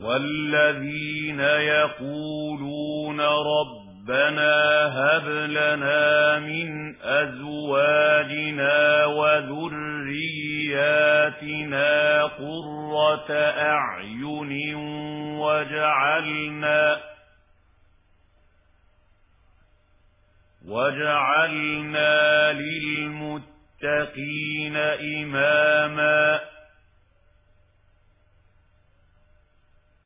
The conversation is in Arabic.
والذين يقولون ربنا هب لنا من أزواجنا وذرياتنا قرة أعين واجعلنا للمتقين إماما